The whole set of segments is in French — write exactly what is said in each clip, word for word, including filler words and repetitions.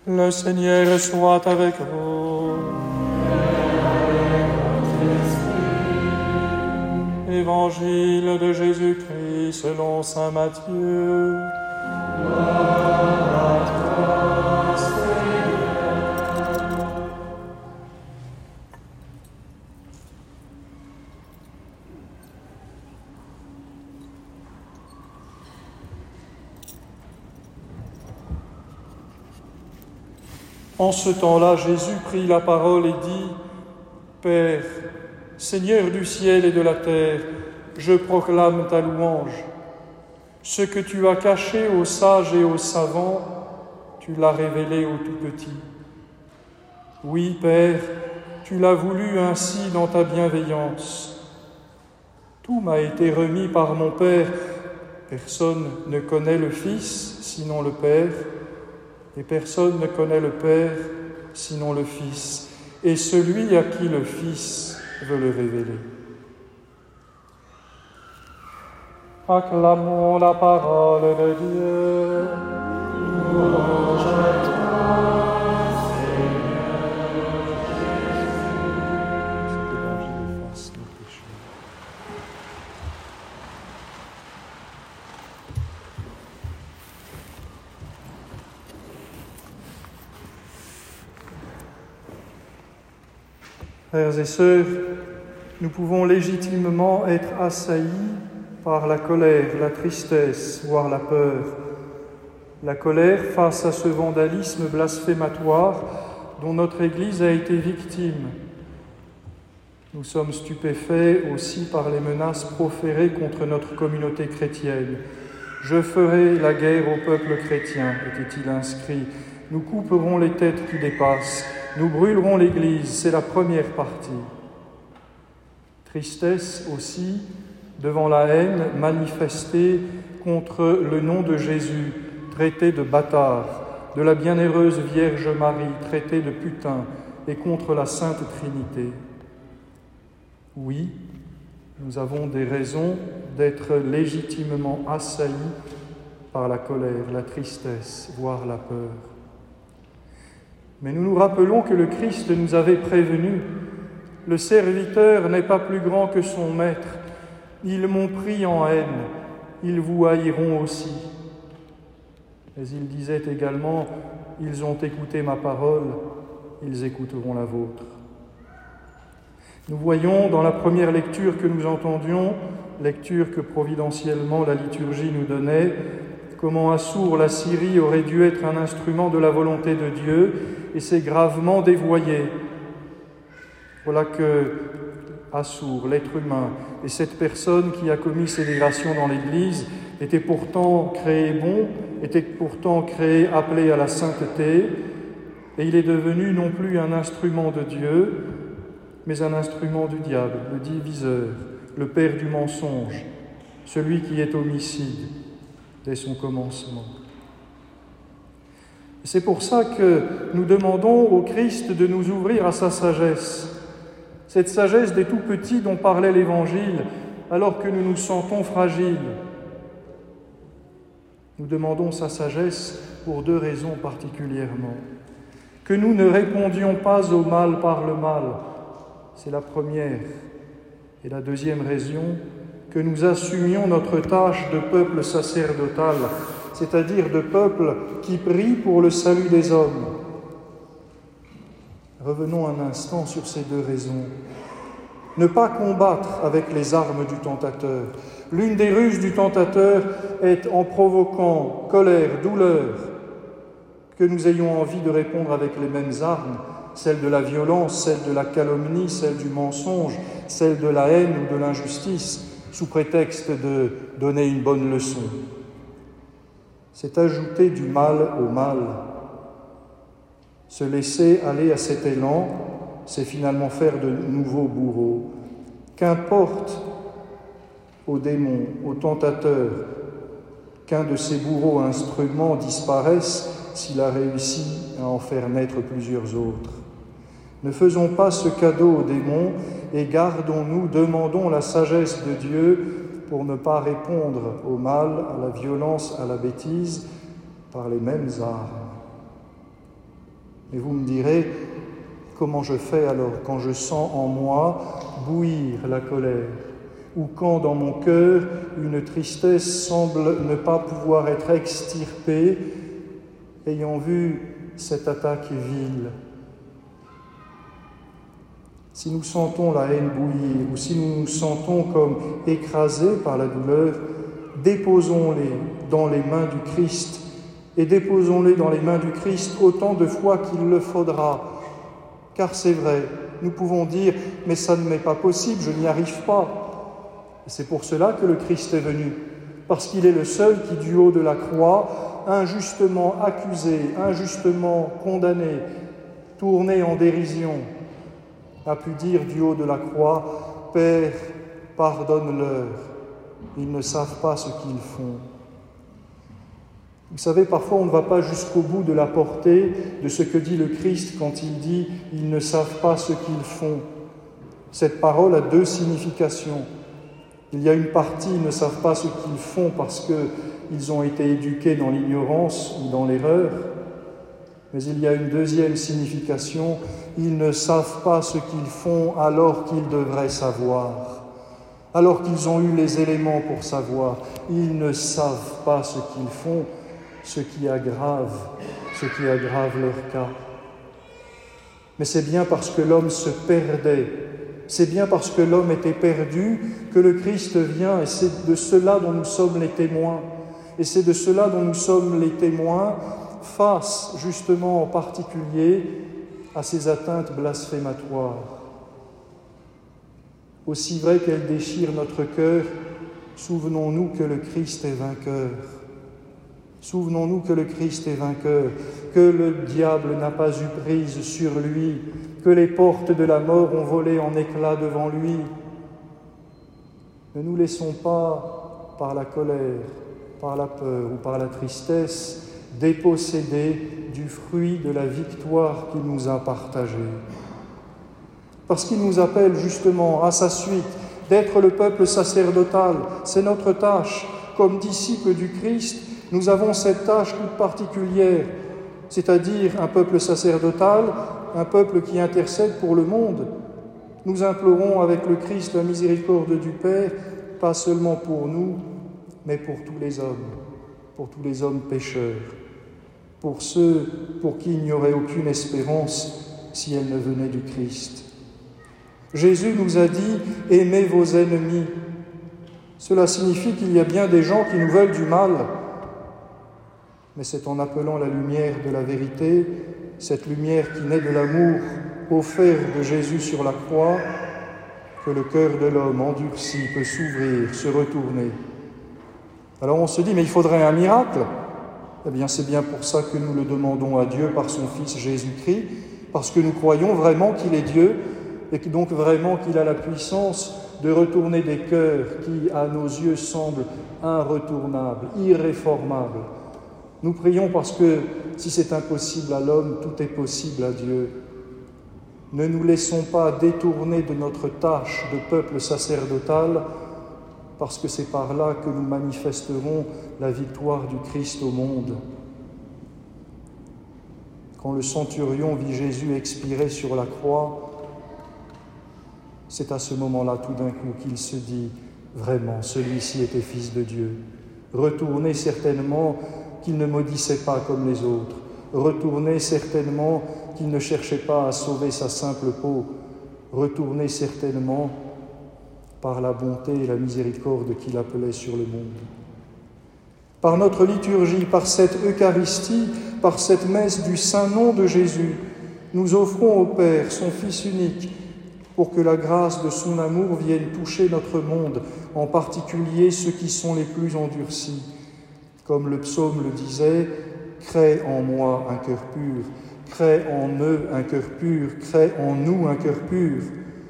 Le Seigneur soit avec vous. Évangile de Jésus-Christ selon saint Matthieu. Gloire à toi, Seigneur. En ce temps-là, Jésus prit la parole et dit : Père, Seigneur du ciel et de la terre, je proclame ta louange. Ce que tu as caché aux sages et aux savants, tu l'as révélé aux tout-petits. Oui, Père, tu l'as voulu ainsi dans ta bienveillance. Tout m'a été remis par mon Père. Personne ne connaît le Fils, sinon le Père, et personne ne connaît le Père, sinon le Fils, et celui à qui le Fils veut le révéler. Acclamons la parole de Dieu. Louange à toi, Seigneur Jésus. Cet évangile efface nos péchés. Frères et sœurs, nous pouvons légitimement être assaillis par la colère, la tristesse, voire la peur. La colère face à ce vandalisme blasphématoire dont notre Église a été victime. Nous sommes stupéfaits aussi par les menaces proférées contre notre communauté chrétienne. « Je ferai la guerre au peuple chrétien », était-il inscrit. « Nous couperons les têtes qui dépassent. Nous brûlerons l'Église », c'est la première partie. Tristesse aussi devant la haine manifestée contre le nom de Jésus, traité de bâtard, de la bienheureuse Vierge Marie, traitée de putain, et contre la Sainte Trinité. Oui, nous avons des raisons d'être légitimement assaillis par la colère, la tristesse, voire la peur. Mais nous nous rappelons que le Christ nous avait prévenus. Le serviteur n'est pas plus grand que son maître. Ils m'ont pris en haine, ils vous haïront aussi. Mais il disait également, ils ont écouté ma parole, ils écouteront la vôtre. Nous voyons dans la première lecture que nous entendions, lecture que providentiellement la liturgie nous donnait, comment Assour, la Syrie, aurait dû être un instrument de la volonté de Dieu et s'est gravement dévoyé. Voilà que Assour, l'être humain, et cette personne qui a commis ces dégrations dans l'Église était pourtant créé bon, était pourtant créé appelé à la sainteté, et il est devenu non plus un instrument de Dieu, mais un instrument du diable, le diviseur, le père du mensonge, celui qui est homicide dès son commencement. C'est pour ça que nous demandons au Christ de nous ouvrir à sa sagesse, cette sagesse des tout-petits dont parlait l'Évangile, alors que nous nous sentons fragiles. Nous demandons sa sagesse pour deux raisons particulièrement. Que nous ne répondions pas au mal par le mal, c'est la première. Et la deuxième raison, que nous assumions notre tâche de peuple sacerdotal, c'est-à-dire de peuple qui prie pour le salut des hommes. Revenons un instant sur ces deux raisons. Ne pas combattre avec les armes du tentateur. L'une des ruses du tentateur est, en provoquant colère, douleur, que nous ayons envie de répondre avec les mêmes armes, celle de la violence, celle de la calomnie, celle du mensonge, celle de la haine ou de l'injustice, sous prétexte de donner une bonne leçon. C'est ajouter du mal au mal. Se laisser aller à cet élan, c'est finalement faire de nouveaux bourreaux. Qu'importe aux démons, aux tentateurs, qu'un de ces bourreaux instruments disparaisse s'il a réussi à en faire naître plusieurs autres. Ne faisons pas ce cadeau aux démons et gardons-nous, demandons la sagesse de Dieu pour ne pas répondre au mal, à la violence, à la bêtise, par les mêmes armes. Mais vous me direz, comment je fais alors quand je sens en moi bouillir la colère, ou quand dans mon cœur une tristesse semble ne pas pouvoir être extirpée, ayant vu cette attaque vile? Si nous sentons la haine bouillir, ou si nous nous sentons comme écrasés par la douleur, déposons-les dans les mains du Christ, et déposons-les dans les mains du Christ autant de fois qu'il le faudra. Car c'est vrai, nous pouvons dire « mais ça ne m'est pas possible, je n'y arrive pas ». Et c'est pour cela que le Christ est venu, parce qu'il est le seul qui, du haut de la croix, injustement accusé, injustement condamné, tourné en dérision, a pu dire du haut de la croix « Père, pardonne-leur, ils ne savent pas ce qu'ils font ». Vous savez, parfois on ne va pas jusqu'au bout de la portée de ce que dit le Christ quand il dit « ils ne savent pas ce qu'ils font ». Cette parole a deux significations. Il y a une partie, ils ne savent pas ce qu'ils font parce qu'ils ont été éduqués dans l'ignorance ou dans l'erreur. Mais il y a une deuxième signification, ils ne savent pas ce qu'ils font alors qu'ils devraient savoir, alors qu'ils ont eu les éléments pour savoir. Ils ne savent pas ce qu'ils font, ce qui aggrave, ce qui aggrave leur cas. Mais c'est bien parce que l'homme se perdait, c'est bien parce que l'homme était perdu que le Christ vient, et c'est de cela dont nous sommes les témoins. Et c'est de cela dont nous sommes les témoins face, justement, en particulier, à ces atteintes blasphématoires. Aussi vrai qu'elles déchirent notre cœur, souvenons-nous que le Christ est vainqueur. Souvenons-nous que le Christ est vainqueur, que le diable n'a pas eu prise sur lui, que les portes de la mort ont volé en éclats devant lui. Ne nous laissons pas, par la colère, par la peur ou par la tristesse, déposséder du fruit de la victoire qu'il nous a partagée. Parce qu'il nous appelle justement à sa suite d'être le peuple sacerdotal, c'est notre tâche. Comme disciples du Christ, nous avons cette tâche toute particulière, c'est-à-dire un peuple sacerdotal, un peuple qui intercède pour le monde. Nous implorons avec le Christ la miséricorde du Père, pas seulement pour nous, mais pour tous les hommes, pour tous les hommes pécheurs, pour ceux pour qui il n'y aurait aucune espérance si elle ne venait du Christ. Jésus nous a dit « Aimez vos ennemis ». Cela signifie qu'il y a bien des gens qui nous veulent du mal, mais c'est en appelant la lumière de la vérité, cette lumière qui naît de l'amour offert de Jésus sur la croix, que le cœur de l'homme endurci peut s'ouvrir, se retourner. Alors on se dit « Mais il faudrait un miracle ». Eh bien, c'est bien pour ça que nous le demandons à Dieu par son Fils Jésus-Christ, parce que nous croyons vraiment qu'il est Dieu et que donc vraiment qu'il a la puissance de retourner des cœurs qui, à nos yeux, semblent irretournables, irréformables. Nous prions parce que si c'est impossible à l'homme, tout est possible à Dieu. Ne nous laissons pas détourner de notre tâche de peuple sacerdotal, parce que c'est par là que nous manifesterons la victoire du Christ au monde. Quand le centurion vit Jésus expirer sur la croix, c'est à ce moment-là tout d'un coup qu'il se dit « Vraiment, celui-ci était fils de Dieu ». Retournez certainement qu'il ne maudissait pas comme les autres. Retournez certainement qu'il ne cherchait pas à sauver sa simple peau. Retournez certainement par la bonté et la miséricorde qu'il appelait sur le monde. Par notre liturgie, par cette Eucharistie, par cette messe du Saint-Nom de Jésus, nous offrons au Père son Fils unique pour que la grâce de son amour vienne toucher notre monde, en particulier ceux qui sont les plus endurcis. Comme le psaume le disait, « Crée en moi un cœur pur, crée en eux un cœur pur, crée en nous un cœur pur. »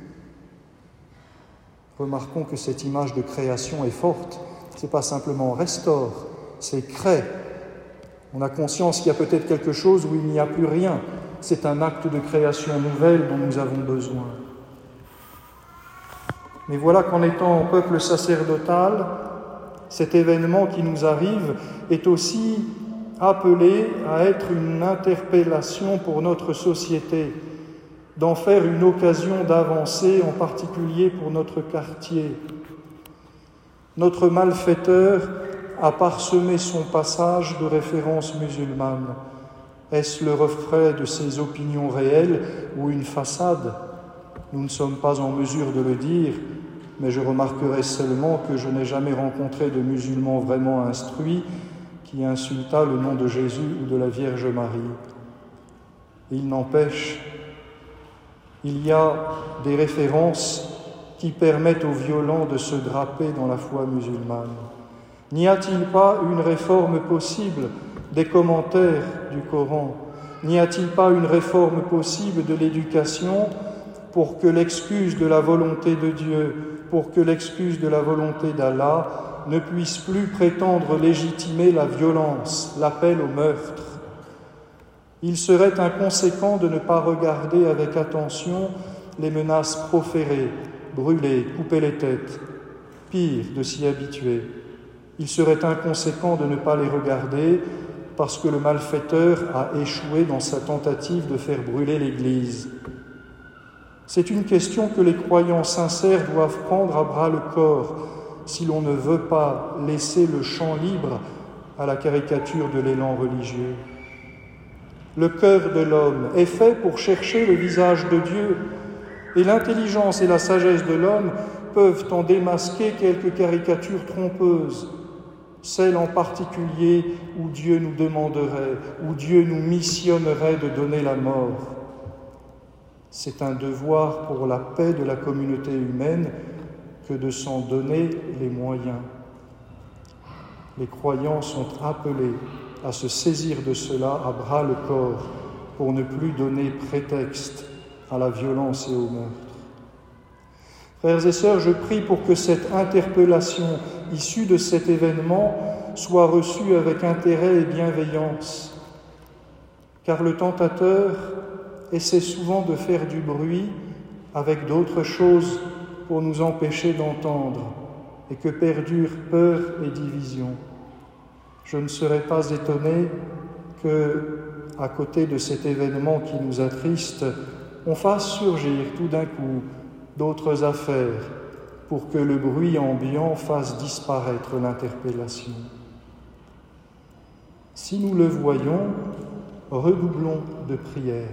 Remarquons que cette image de création est forte. Ce n'est pas simplement « restaure », c'est « crée ». On a conscience qu'il y a peut-être quelque chose où il n'y a plus rien. C'est un acte de création nouvelle dont nous avons besoin. Mais voilà qu'en étant peuple sacerdotal, cet événement qui nous arrive est aussi appelée à être une interpellation pour notre société, d'en faire une occasion d'avancer, en particulier pour notre quartier. Notre malfaiteur a parsemé son passage de références musulmanes. Est-ce le reflet de ses opinions réelles ou une façade ? Nous ne sommes pas en mesure de le dire, mais je remarquerai seulement que je n'ai jamais rencontré de musulman vraiment instruit qui insulta le nom de Jésus ou de la Vierge Marie. Il n'empêche, il y a des références qui permettent aux violents de se draper dans la foi musulmane. N'y a-t-il pas une réforme possible des commentaires du Coran ? N'y a-t-il pas une réforme possible de l'éducation pour que l'excuse de la volonté de Dieu, pour que l'excuse de la volonté d'Allah ne puisse plus prétendre légitimer la violence, l'appel au meurtre ? Il serait inconséquent de ne pas regarder avec attention les menaces proférées, brûler, couper les têtes, pire, de s'y habituer. Il serait inconséquent de ne pas les regarder parce que le malfaiteur a échoué dans sa tentative de faire brûler l'Église. C'est une question que les croyants sincères doivent prendre à bras-le-corps si l'on ne veut pas laisser le champ libre à la caricature de l'élan religieux. Le cœur de l'homme est fait pour chercher le visage de Dieu, et l'intelligence et la sagesse de l'homme peuvent en démasquer quelques caricatures trompeuses, celles en particulier où Dieu nous demanderait, où Dieu nous missionnerait de donner la mort. C'est un devoir pour la paix de la communauté humaine que de s'en donner les moyens. Les croyants sont appelés à se saisir de cela à bras-le-corps pour ne plus donner prétexte à la violence et au meurtre. Frères et sœurs, je prie pour que cette interpellation issue de cet événement soit reçue avec intérêt et bienveillance, car le tentateur essaie souvent de faire du bruit avec d'autres choses pour nous empêcher d'entendre et que perdurent peur et division. Je ne serais pas étonné que, à côté de cet événement qui nous attriste, on fasse surgir tout d'un coup d'autres affaires pour que le bruit ambiant fasse disparaître l'interpellation. Si nous le voyons, redoublons de prière.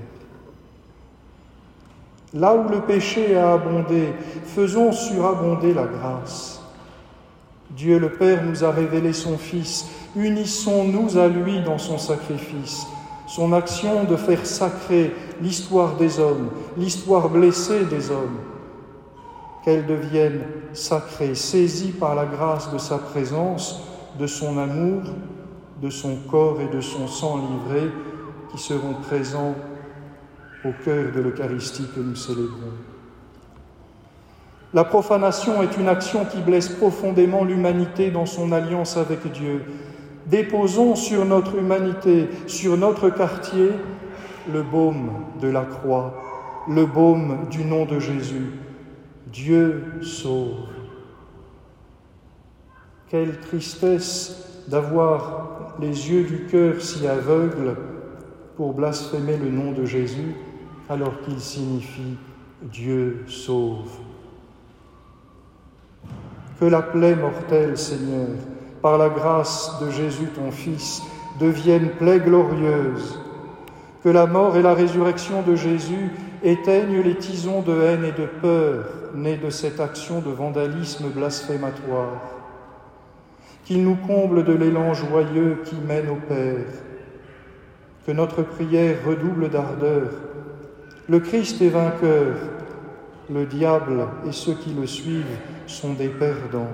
Là où le péché a abondé, faisons surabonder la grâce. Dieu le Père nous a révélé son Fils. Unissons-nous à lui dans son sacrifice, son action de faire sacrer l'histoire des hommes, l'histoire blessée des hommes, qu'elle devienne sacrée, saisie par la grâce de sa présence, de son amour, de son corps et de son sang livrés, qui seront présents au cœur de l'Eucharistie que nous célébrons. La profanation est une action qui blesse profondément l'humanité dans son alliance avec Dieu. Déposons sur notre humanité, sur notre quartier, le baume de la croix, le baume du nom de Jésus. Dieu sauve. Quelle tristesse d'avoir les yeux du cœur si aveugles pour blasphémer le nom de Jésus alors qu'il signifie Dieu sauve. Que la plaie mortelle, Seigneur, par la grâce de Jésus ton Fils, devienne plaie glorieuse. Que la mort et la résurrection de Jésus éteignent les tisons de haine et de peur nés de cette action de vandalisme blasphématoire. Qu'il nous comble de l'élan joyeux qui mène au Père. Que notre prière redouble d'ardeur. Le Christ est vainqueur. Le diable et ceux qui le suivent sont des perdants.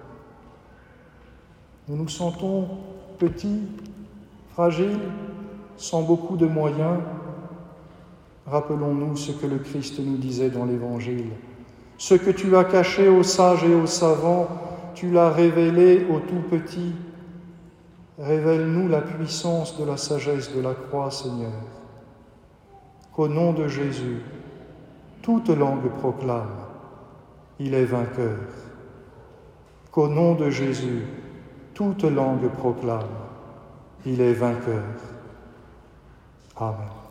Nous nous sentons petits, fragiles, sans beaucoup de moyens. Rappelons-nous ce que le Christ nous disait dans l'Évangile. Ce que tu as caché aux sages et aux savants, tu l'as révélé aux tout-petits. Révèle-nous la puissance de la sagesse de la croix, Seigneur. Qu'au nom de Jésus, toute langue proclame, il est vainqueur. Qu'au nom de Jésus, toute langue proclame, il est vainqueur. Amen.